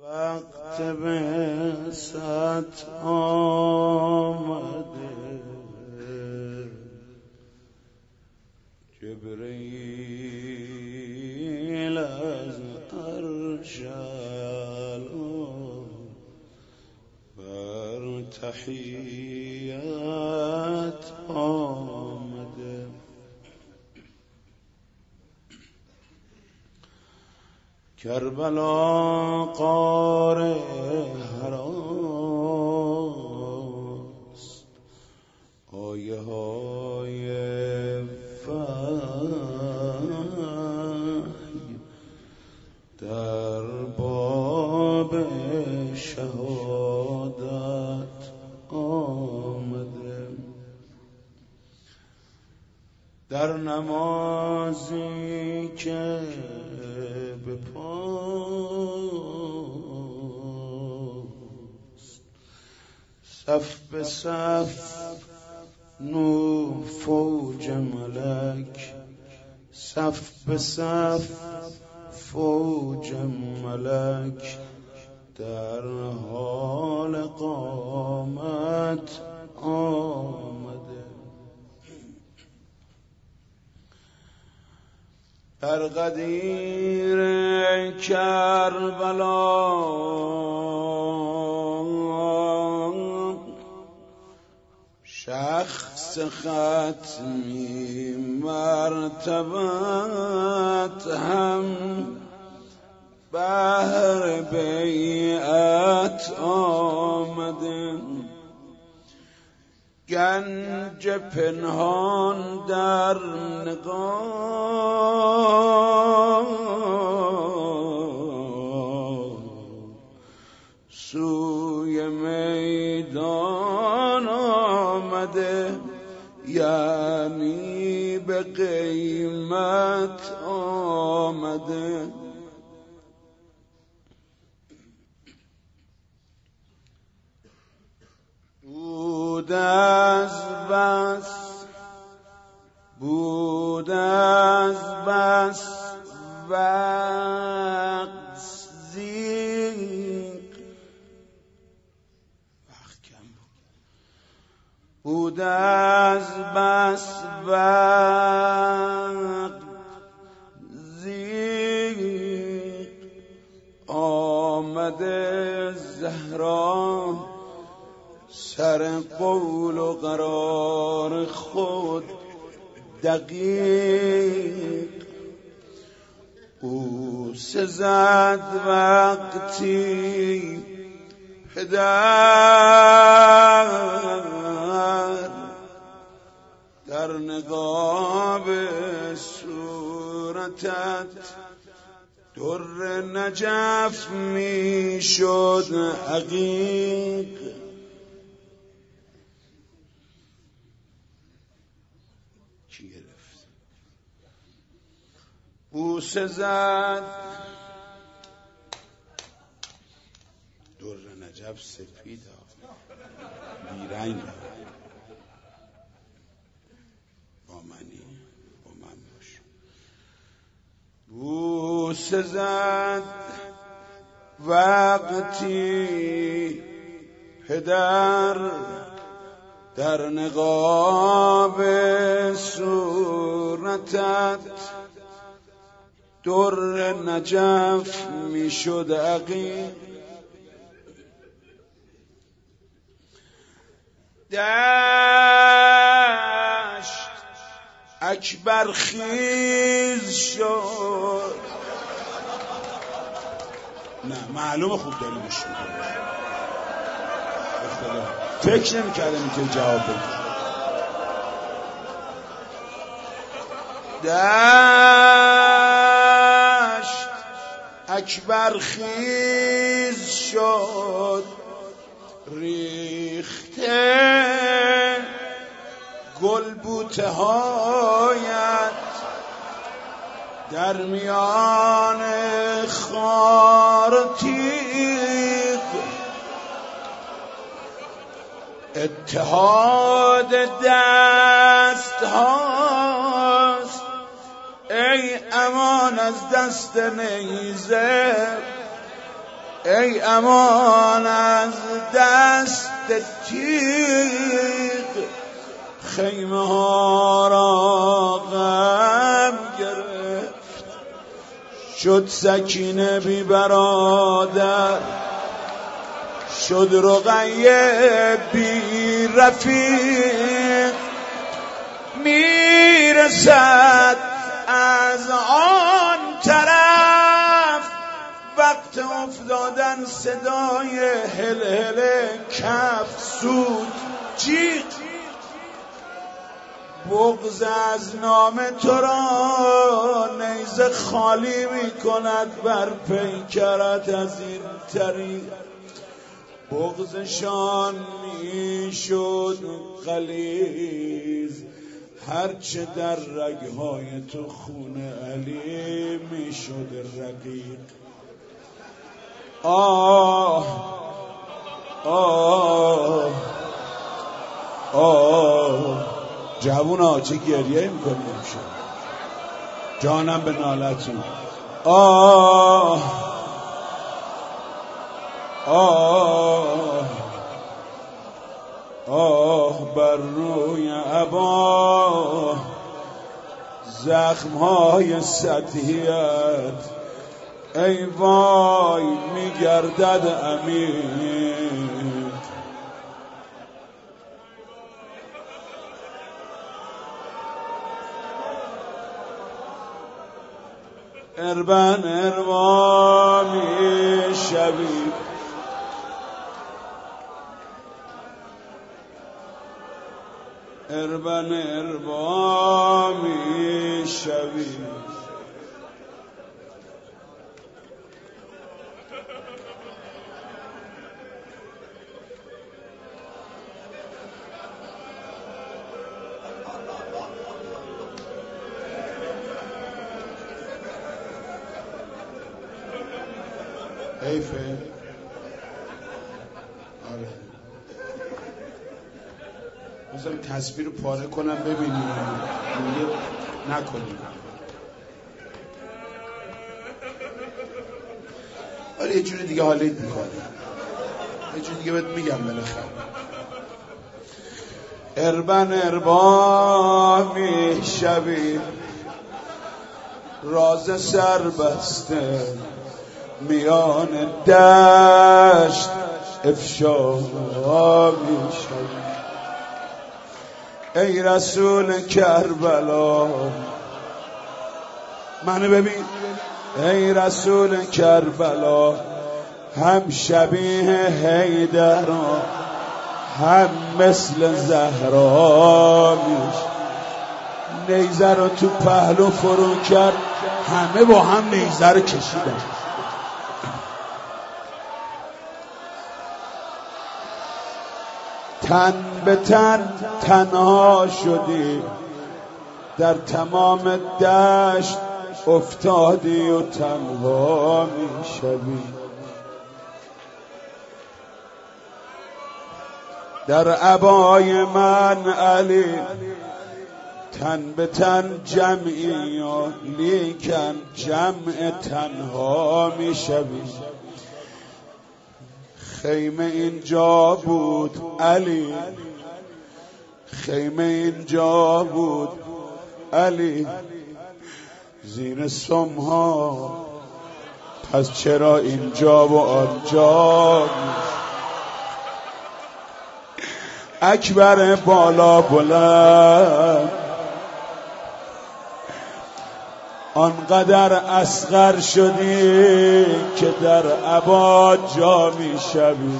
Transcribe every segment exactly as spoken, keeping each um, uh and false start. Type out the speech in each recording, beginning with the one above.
وقت بعثت آمده جبریل از عرش علا بر تحیت آمده. کربلا غار حراست، آیه های وحی در باب شهادت آمده. در نمازی که به پاست، صف به صف نو فوج ملک، صف به صف فوج ملک در حال قامت آمده. در غدیر کربلا شخص ختمی مرتبت هم بهر بیعت آمده. گنج پنهان در نقاب سوی میدان آمده، یعنی به قیمت آمده. بود از بس بود از بس وقت زیق وقت کم بود از بس وقت زیق آمده زهرا سر قول و قرار خود دقیق. او سزد وقتی پدر در نقاب صورتت در نجف می شد عقیق. بوسه زد در نجف سپید بیرنگ با منی با من باش. بوسه زد وقتی پدر در نقاب صورتت در نجف می شد عقیق. دشت اکبر خیز شد. نه معلومه خوب داری گوش میکنی. فکر نمی کردم اینطور جواب بدی. دشت اکبر خیز شد، ریخته گل بوته هایت در میان خار تیغ. اتحاد دست هاست ای امان از دست نیزه. ای امان از دست تیغ، خیمه ها را غم گرفت. شد سکینه بی برادر، شد رقیه بی رفیق. میرسد از آن طرف وقت افتادن صدای هل هل کف سود جیغ. بغض از نام تو را نیزه خالی می کند بر پیکرت از این طریق. بغضشان می شد غلیظ، هرچه در رگهای تو خون علی می شد رقیق. آه آه آه جوونا چه گریه میکنی امشب، جانم به نالتون. آه آه آه بر روی عبا زخمهای سطحیت، ای وای میگردد عمیق. اربن اروا میشوی، اربن اروا میشوی. حیفه. آره بذارم تسبیح رو پاره کنم ببینیم نکنیم. آره یه جوری دیگه حالیت میکنه، یه جوری دیگه بهت میگم بالاخره. اربن اربا میشوی، راز سر بسته میان دشت افشا میشوی. ای رسول کربلا منو ببین، ای رسول کربلا هم شبیه حیدر هم مثل زهرا میش. نیزه رو تو پهلو فرو کرد، همه با هم نیزه رو کشیدن. تن به تن تنها شدی، در تمام دشت افتادی و تنها می شوی. در عبای من علی تن به تن جمعی و لیکن جمع تنها می شوی. خیمه اینجا بود علی، خیمه اینجا بود علی، زیر سمها، پس چرا اینجا و آنجا؟ اکبر بالا بلند آنقدر اصغر شدی که در عبا جا می شوی.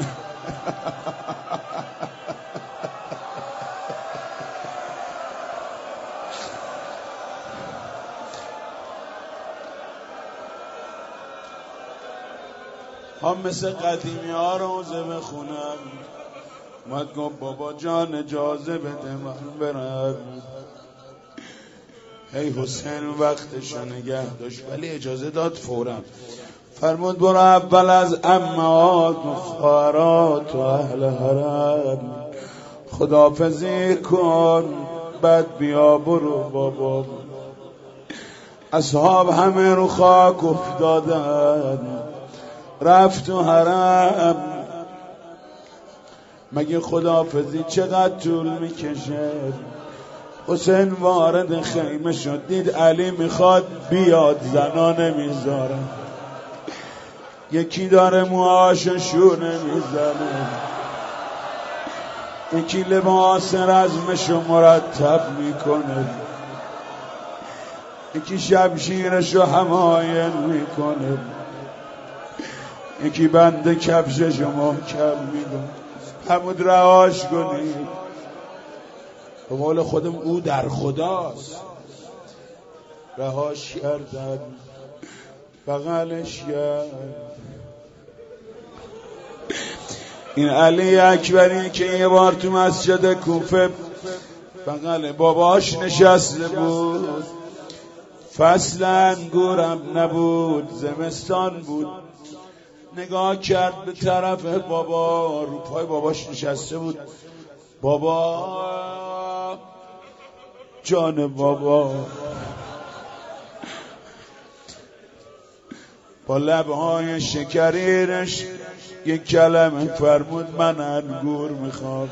هم مثل قدیمی ها روزه بخونم، اومد گفت بابا جان اجازه بده من برم. ای حسین وقتشو نگه داشت ولی اجازه داد فورا. فرمود برو اول از امهات و خواهرات و اهل حرم خداحافظی کن، بعد بیا برو بابا. اصحاب همه رو خاک افتادن، رفت تو حرم. مگه خداحافظی چقدر طول میکشه؟ حسین وارد خیمه شد، دید علی میخواد بیاد، زنا نمیذاره. یکی داره موهاشو شونه میزنه، یکی لباس رزمشو مرتب میکنه، یکی شمشیرشو حمایل میکنه، یکی بند کفششو محکم میکنه. همون رهاش کنید. به قول خودم او در خداست. رهاش کردن، بغلش کرد. این علی اکبری که یه بار تو مسجد کوفه بغل باباش نشسته بود، فصل انگورم نبود، زمستان بود، نگاه کرد به طرف بابا، رو پای باباش نشسته بود. بابا جان بابا، با لبهای شکرینش یک کلمه فرمود، من انگور میخوام.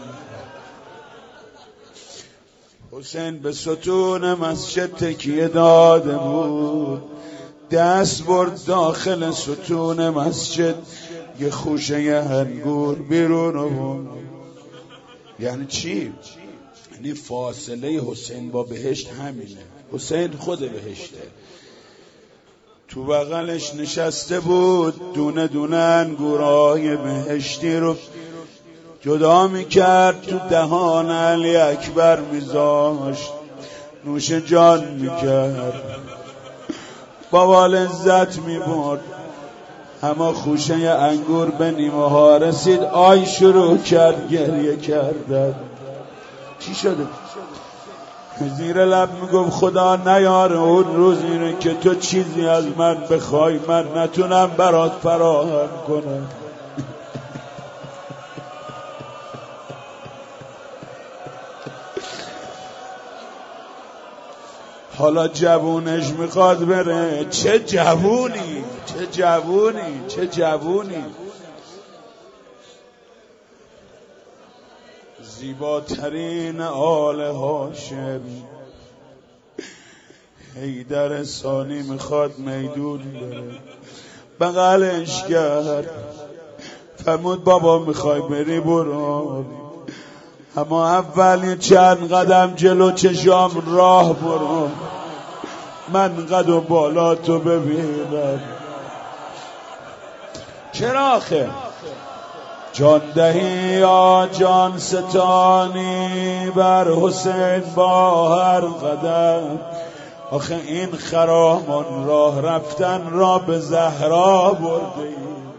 حسین به ستون مسجد تکیه داده بود، دست برد داخل ستون مسجد، یه خوشه انگور بیرون بود. یعنی چی؟ یعنی فاصله حسین با بهشت همینه. حسین خود بهشته، تو بغلش نشسته بود، دونه دونه انگورای بهشتی رو جدا میکرد، تو دهان علی اکبر میذاشت، نوش جان میکرد. بابا لذت میبرد. اما خوشه انگور به نیمه ها رسید، آی شروع کرد گریه کردن. چی شده؟ زیر لب میگفت خدا نیاره اون روزی رو که تو چیزی از من بخوای من نتونم برات فراهم کنم. حالا جوونش میخواد بره. چه جوونی، چه جوونی، چه جوونی. زیباترین آل هاشم حیدر ثانی میخواد میدون بره، بغلش کرد، فرمود بابا میخوای بری برو، اما اول چند قدم جلو چشام راه برو، من قد و بالا تو ببینم. چرا آخه؟ جان دهی یا جان ستانی بر حسین با هر قدم. آخه این خرامان راه رفتن را به زهرا برده ای.